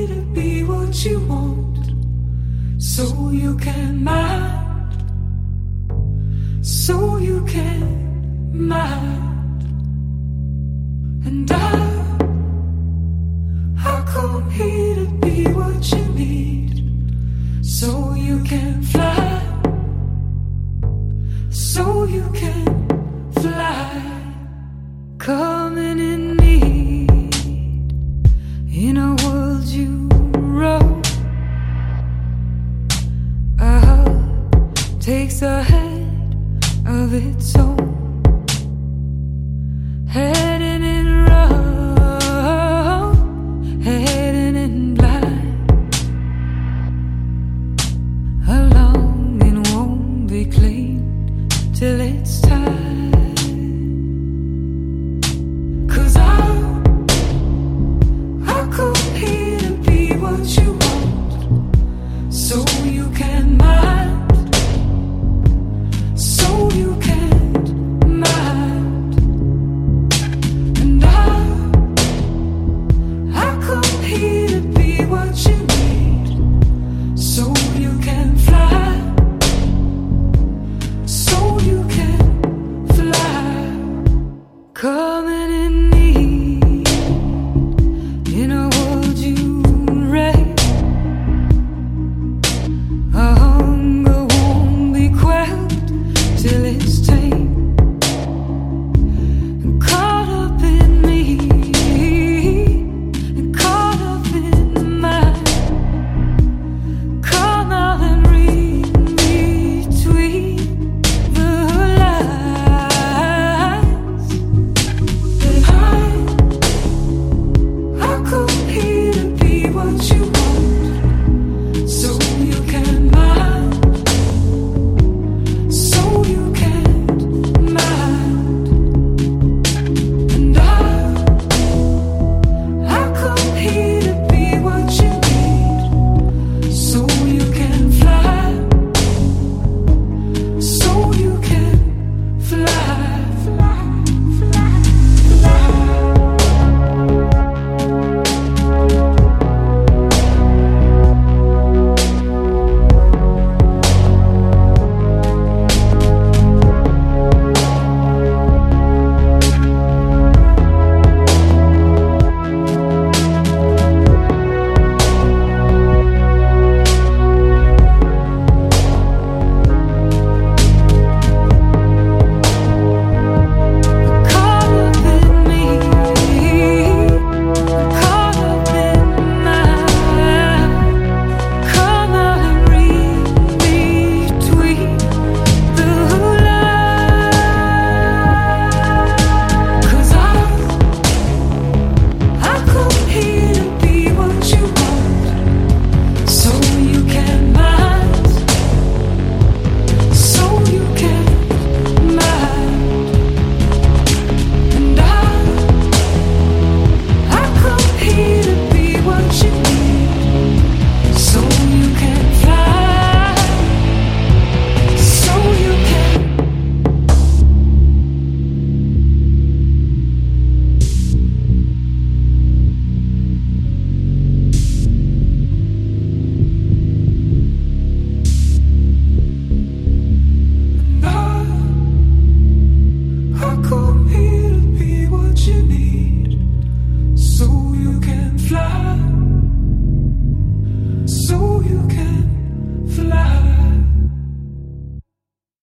here to be what you want, so you can mind, so you can mind. And I come here to be what you need, so you can fly, so you can fly. Coming in need in a world you wrote. A hug takes the head of its own.